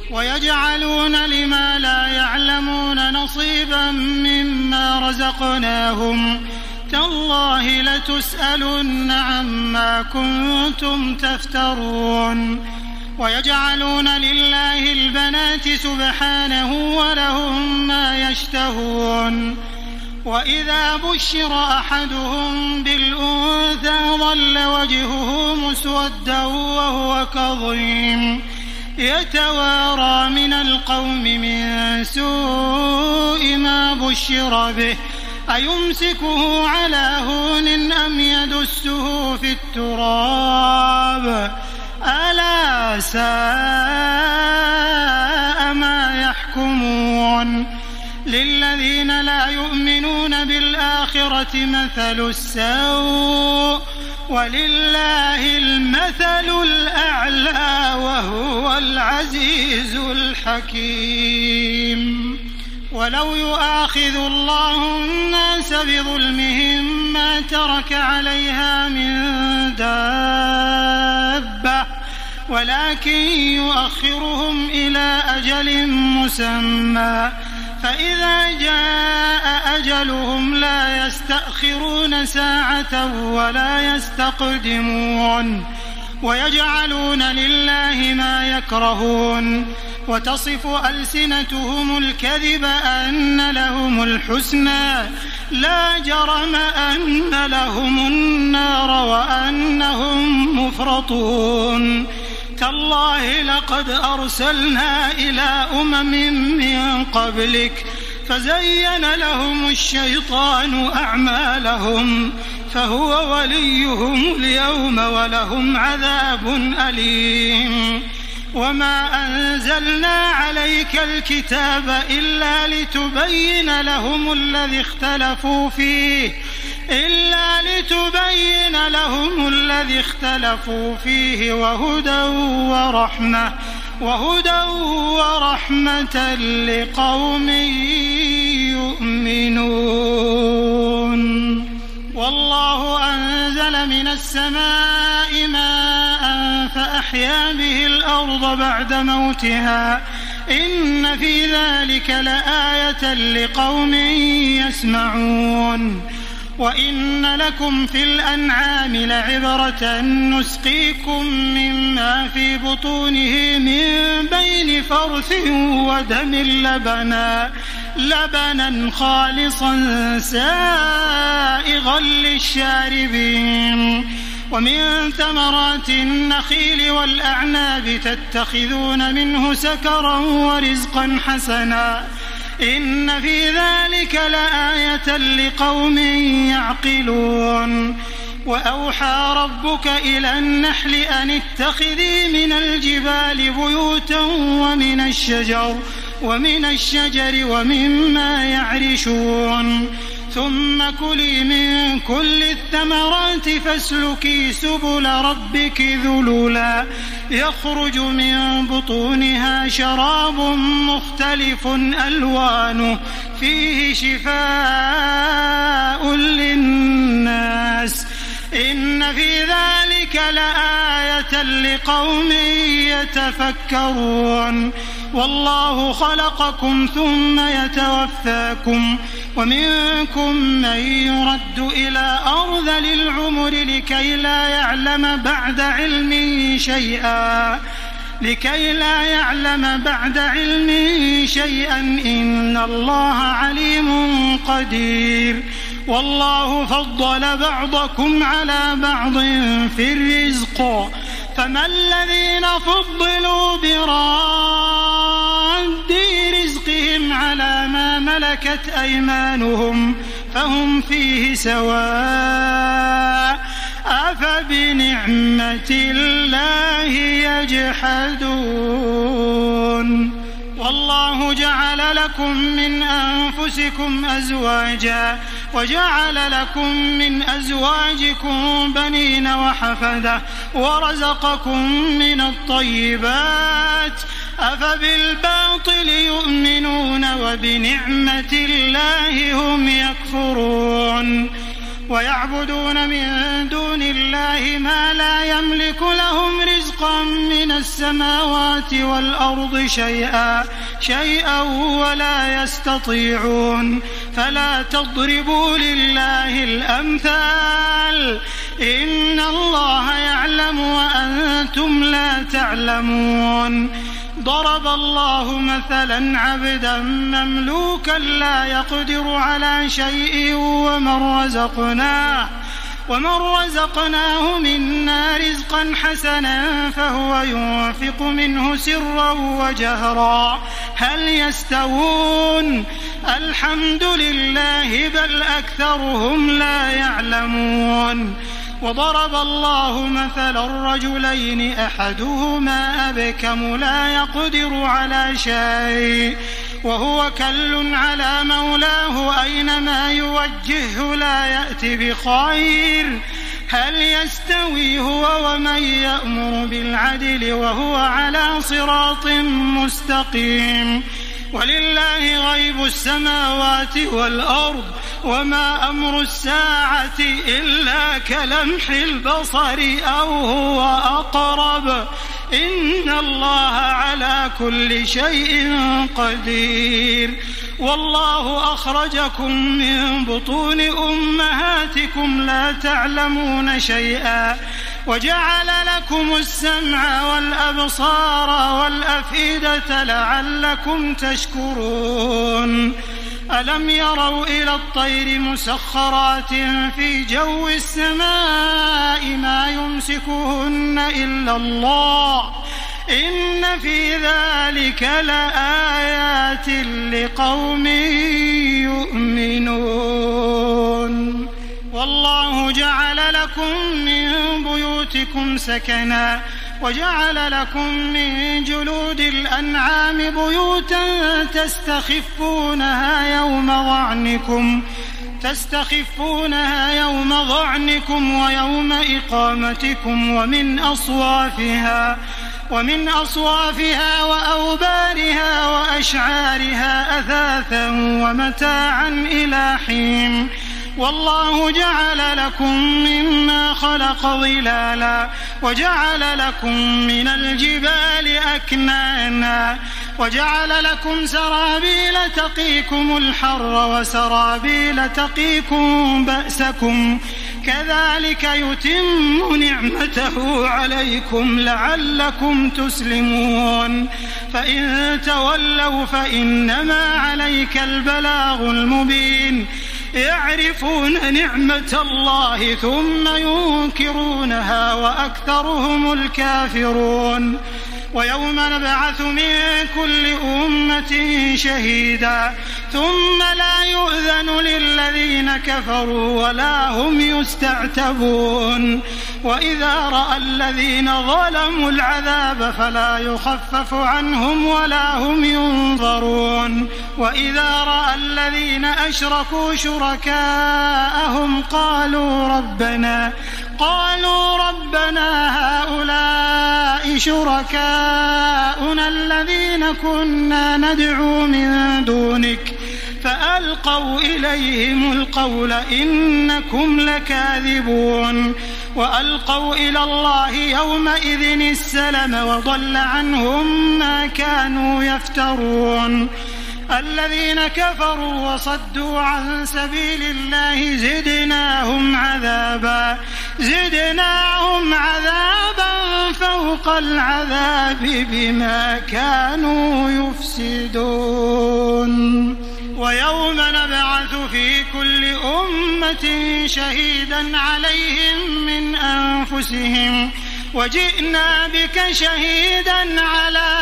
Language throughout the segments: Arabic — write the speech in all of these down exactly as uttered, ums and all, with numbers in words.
ويجعلون لما لا يعلمون نصيبا مما رزقناهم تالله لتسألن عما كنتم تفترون ويجعلون لله البنات سبحانه ولهم ما يشتهون وإذا بشر أحدهم بالأنثى ظل وجهه مسودا وهو كظيم يتوارى من القوم من سوء ما بشر به أيمسكه على هون أم يدسه في التراب ألا ساء ما يحكمون للذين لا يؤمنون بالآخرة مثل السوء ولله المثل الأعلى وهو العزيز الحكيم ولو يؤاخذ الله الناس بظلمهم ما ترك عليها من دابة ولكن يؤخرهم إلى أجل مسمى فإذا جاء أجلهم لا يستأخرون ساعة ولا يستقدمون ويجعلون لله ما يكرهون وتصف ألسنتهم الكذب أن لهم الحسنى لا جرم أن لهم النار وأنهم مفرطون تالله لقد أرسلنا إلى أمم من قبلك فزين لهم الشيطان أعمالهم فهو وليهم اليوم ولهم عذاب أليم وما أنزلنا عليك الكتاب إلا لتبين لهم الذي اختلفوا فيه إلا لتبين لهم الذي اختلفوا فيه وهدى ورحمة وهدى ورحمة لقوم يؤمنون والله أنزل من السماء ماء فأحيا به الأرض بعد موتها إن في ذلك لآية لقوم يسمعون وإن لكم في الأنعام لعبرة نسقيكم مما في بطونه من بين فرث ودم لبنا لبنا خالصا سائغا للشاربين ومن ثمرات النخيل والأعناب تتخذون منه سكرا ورزقا حسنا إن في ذلك لآية لقوم يعقلون وأوحى ربك إلى النحل أن اتخذي من الجبال بيوتا ومن الشجر ومن الشجر ومما يعرشون ثم كلي من كل الثمرات فاسلكي سبل ربك ذللا يخرج من بطونها شراب مختلف ألوانه فيه شفاء للناس إن في ذلك لآية لقوم يتفكرون والله خلقكم ثم يتوفاكم ومنكم من يرد إلى أرذل العمر لكي لا يعلم بعد علم شيئا لكي لا يعلم بعد علم شيئا إن الله عليم قدير والله فضل بعضكم على بعض في الرزق فما الذين فضلوا براد رزقهم على ما ملكت أيمانهم فهم فيه سواء أفبنعمة الله يجحدون والله جعل لكم من أنفسكم أزواجا وجعل لكم من أزواجكم بنين وحفدة ورزقكم من الطيبات أفبالباطل يؤمنون وبنعمة الله هم يكفرون ويعبدون من دون الله ما لا يملك لهم رزقا من السماوات والأرض شيئا شيئا ولا يستطيعون فلا تضربوا لله الأمثال إن الله يعلم وأنتم لا تعلمون ضرب الله مثلا عبدا مملوكا لا يقدر على شيء ومن رزقناه ومن رزقناه منا رزقا حسنا فهو ينفق منه سرا وجهرا هل يستوون الحمد لله بل أكثرهم لا يعلمون وضرب الله مثلا رجلين أحدهما أبكم لا يقدر على شيء وهو كل على مولاه أينما يوجهه لا يأتي بخير هل يستوي هو ومن يأمر بالعدل وهو على صراط مستقيم ولله غيب السماوات والأرض وما أمر الساعة إلا كلمح البصر أو هو أقرب إن الله على كل شيء قدير والله أخرجكم من بطون أمهاتكم لا تعلمون شيئا وجعل لكم السمع والأبصار والأفئدة لعلكم تشكرون ألم يروا إلى الطير مسخرات في جو السماء ما يمسكهن إلا الله إن في ذلك لآيات لقوم يؤمنون والله جعل لكم من بيوتكم سكنا وجعل لكم من جلود الأنعام بيوتا تستخفونها يوم ظعنكم تستخفونها يوم ظعنكم ويوم إقامتكم ومن أصوافها ومن أصوافها وأوبارها وأشعارها أثاثا ومتاعا إلى حين والله جعل لكم مما خلق ظلالا وجعل لكم من الجبال أكنانا وجعل لكم سرابيل تقيكم الحر وسرابيل تقيكم بأسكم كذلك يتم نعمته عليكم لعلكم تسلمون فإن تولوا فإنما عليك البلاغ المبين يعرفون نعمة الله ثم ينكرونها وأكثرهم الكافرون ويوم نبعث من كل أمة شهيدا ثم لا يؤذن للذين كفروا ولا هم يستعتبون وإذا رأى الذين ظلموا العذاب فلا يخفف عنهم ولا هم ينظرون وإذا رأى الذين أشركوا شركاءهم قالوا ربنا قالوا ربنا هؤلاء شركاؤنا الذين كنا ندعو من دونك فألقوا إليهم القول إنكم لكاذبون وألقوا إلى الله يومئذ السلم وضل عنهم ما كانوا يفترون الذين كفروا وصدوا عن سبيل الله زدناهم عذابا زدناهم عذابا فوق العذاب بما كانوا يفسدون ويوم نبعث في كل أمة شهيدا عليهم من أنفسهم وجئنا بك شهيدا على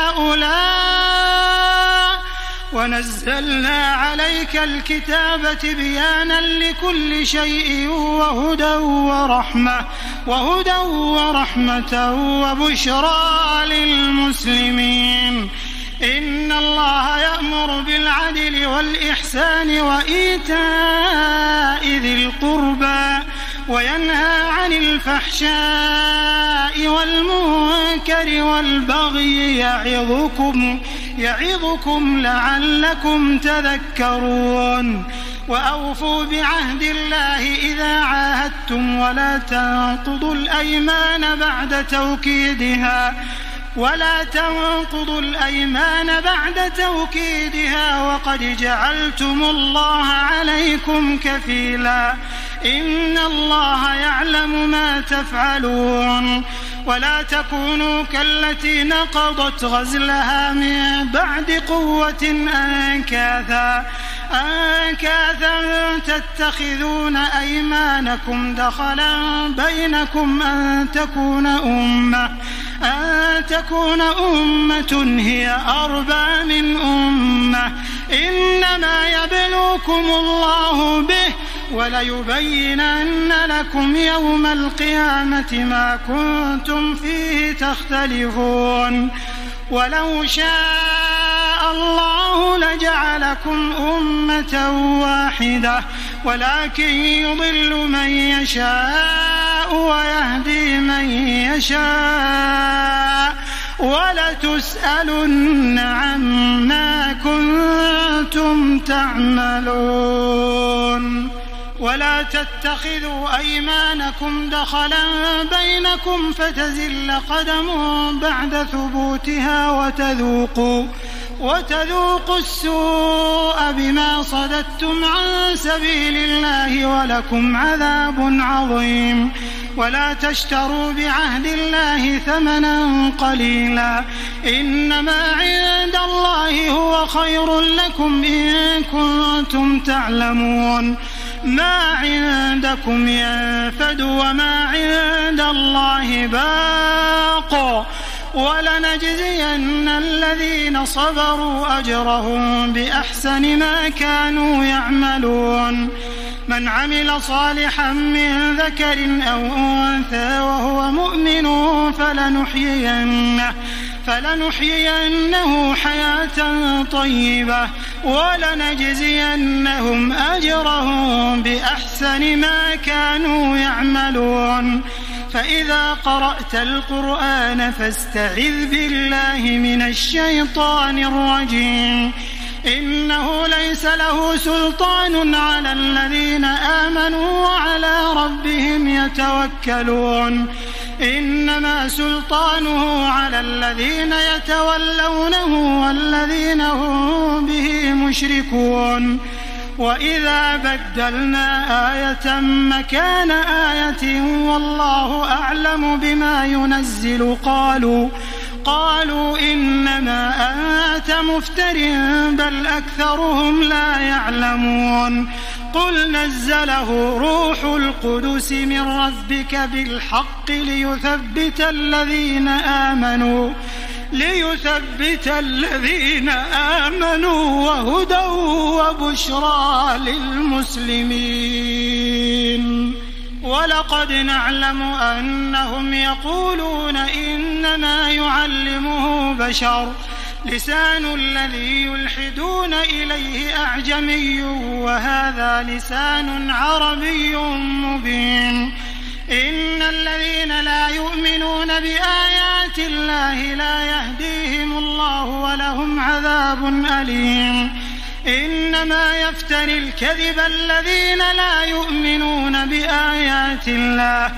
هؤلاء ونزلنا عليك الكتاب تبيانا لكل شيء وهدى ورحمة وهدى ورحمة وبشرى للمسلمين إن الله يأمر بالعدل والإحسان وإيتاء ذي القربى وينهى عن عن الفحشاء والمنكر والبغي يعظكم يعظكم لعلكم تذكرون وأوفوا بعهد الله إذا عاهدتم ولا تنقضوا الأيمان بعد توكيدها ولا تنقضوا الأيمان بعد توكيدها وقد جعلتم الله عليكم كفيلا إن الله يعلم ما تفعلون ولا تكونوا كالتي نقضت غزلها من بعد قوة أنكاثا أنكاثا تتخذون أيمانكم دخلا بينكم أن تكون أمة أن تكون أمة هي أربى من أمة إنما يبلوكم الله به وليبينن لكم يوم القيامة ما كنتم فيه تختلفون ولو شاء الله لجعلكم أمة واحدة ولكن يضل من يشاء ويهدي من يشاء ولتسألن عما كنتم تعملون ولا تتخذوا أيمانكم دخلا بينكم فتزل قدم بعد ثبوتها وتذوقوا وتذوقوا السوء بما صددتم عن سبيل الله ولكم عذاب عظيم ولا تشتروا بعهد الله ثمنا قليلا إنما عند الله هو خير لكم إن كنتم تعلمون ما عندكم ينفد وما عند الله باق ولنجزين الذين صبروا أجرهم بأحسن ما كانوا يعملون من عمل صالحا من ذكر أو أنثى وهو مؤمن فلنحيينه فلنحيينه حياة طيبة ولنجزينهم أجرهم بأحسن ما كانوا يعملون فإذا قرأت القرآن فاستعذ بالله من الشيطان الرجيم إنه ليس له سلطان على الذين آمنوا وعلى ربهم يتوكلون إنما سلطانه على الذين يتولونه والذين هم به مشركون وإذا بدلنا آية مكان آية والله أعلم بما ينزل قالوا قالوا إنما أنت مفتر بل أكثرهم لا يعلمون قل نزله روح القدس من ربك بالحق ليثبت الذين آمنوا ليثبت الذين آمنوا وهدى وبشرى للمسلمين ولقد نعلم أنهم يقولون إنما يعلمه بشر لسان الذي يلحدون إليه أعجمي وهذا لسان عربي مبين إن الذين لا يؤمنون بآيات الله لا يهديهم الله ولهم عذاب أليم إنما يفتري الكذب الذين لا يؤمنون بآيات الله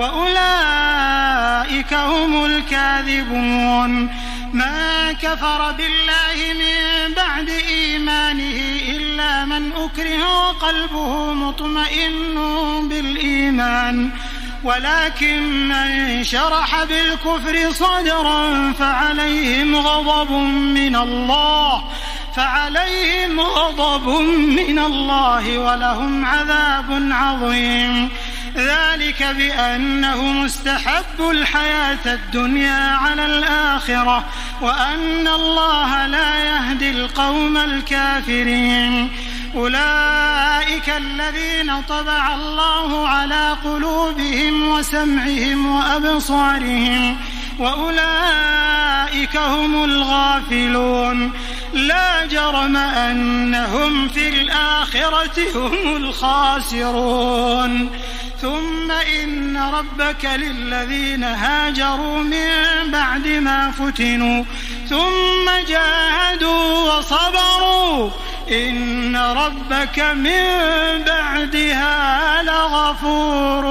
وأولئك هم الكاذبون ما كفر بالله من بعد إيمانه إلا من أكره وقلبه مطمئن بالإيمان ولكن من شرح بالكفر صدرا فعليهم غضب من الله فعليهم غضب من الله ولهم عذاب عظيم ذلك بأنهم استحبوا الحياة الدنيا على الآخرة وأن الله لا يهدي القوم الكافرين أولئك الذين طبع الله على قلوبهم وسمعهم وأبصارهم وأولئك هم الغافلون لا جرم أنهم في الآخرة هم الخاسرون ثم إن ربك للذين هاجروا من بعد ما فتنوا ثم جاهدوا وصبروا إن ربك من بعدها لغفور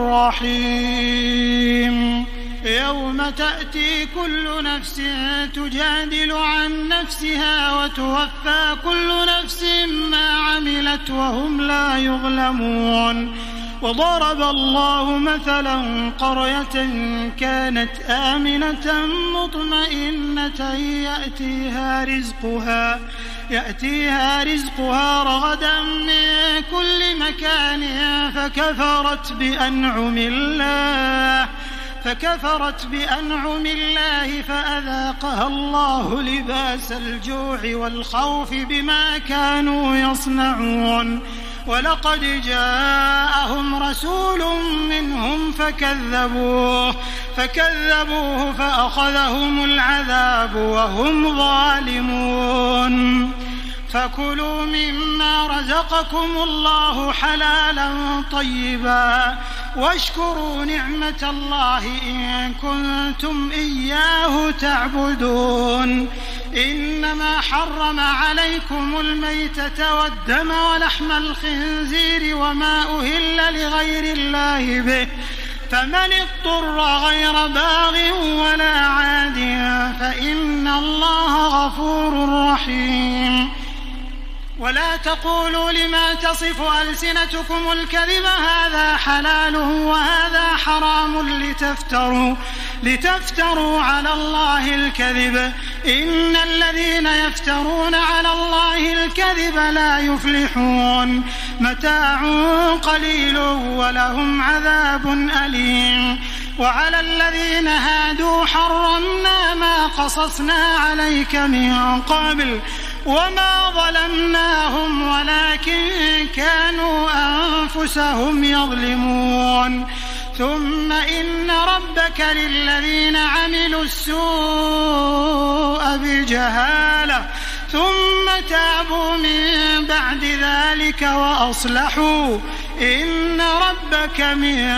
رحيم يوم تأتي كل نفس تجادل عن نفسها وتوفى كل نفس ما عملت وهم لا يظلمون وضرب الله مثلا قرية كانت آمنة مطمئنة يأتيها رزقها يأتيها رزقها رغدا من كل مكان فكفرت بأنعم الله فكفرت بأنعم الله فأذاقها الله لباس الجوع والخوف بما كانوا يصنعون ولقد جاءهم رسول منهم فكذبوه فكذبوه فأخذهم العذاب وهم ظالمون فكلوا مما رزقكم الله حلالا طيبا واشكروا نعمة الله إن كنتم إياه تعبدون إنما حرم عليكم الميتة والدم ولحم الخنزير وما أهل لغير الله به فمن اضطر غير باغ ولا عاد فإن الله غفور رحيم ولا تقولوا لما تصف ألسنتكم الكذب هذا حلال وهذا حرام لتفتروا لتفتروا على الله الكذب إن الذين يفترون على الله الكذب لا يفلحون متاع قليل ولهم عذاب أليم وعلى الذين هادوا حرمنا ما قصصنا عليك من قبل وما ظلمناهم ولكن كانوا أنفسهم يظلمون ثم إن ربك للذين عملوا السوء بجهالة ثم تابوا من بعد ذلك وأصلحوا إن ربك من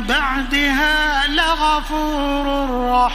بعدها لغفور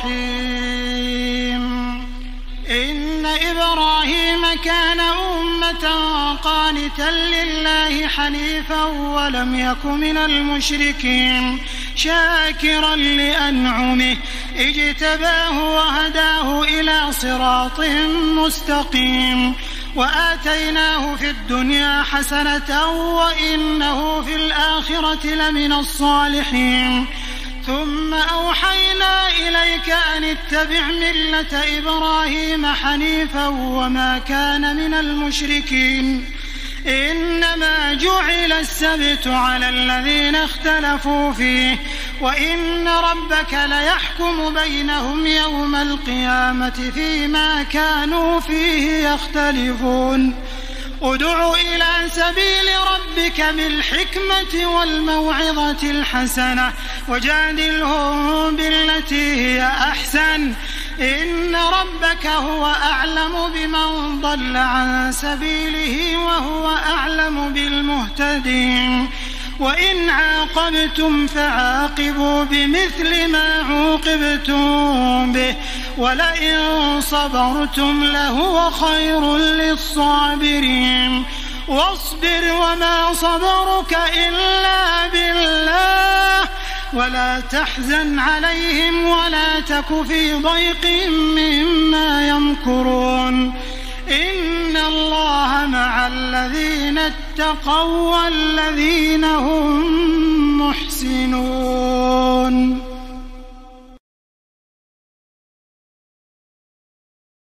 رحيم إن إبراهيم كان أمة قانتا لله حنيفا ولم يك من المشركين شاكرا لأنعمه اجتباه وهداه إلى صراط مستقيم وآتيناه في الدنيا حسنة وإنه في الآخرة لمن الصالحين ثم أوحينا إليك أن اتبع ملة إبراهيم حنيفا وما كان من المشركين إنما جعل السبت على الذين اختلفوا فيه وإن ربك ليحكم بينهم يوم القيامة فيما كانوا فيه يختلفون ادع إلى سبيل ربك بالحكمة والموعظة الحسنة وجادلهم بالتي هي أحسن إن ربك هو أعلم بمن ضل عن سبيله وهو أعلم بالمهتدين وإن عاقبتم فعاقبوا بمثل ما عوقبتم به ولئن صبرتم لهو خير للصابرين واصبر وما صبرك إلا بالله ولا تحزن عليهم ولا تك في ضيق مما يمكرون إن الله مع الذين اتقوا والذين هم محسنون.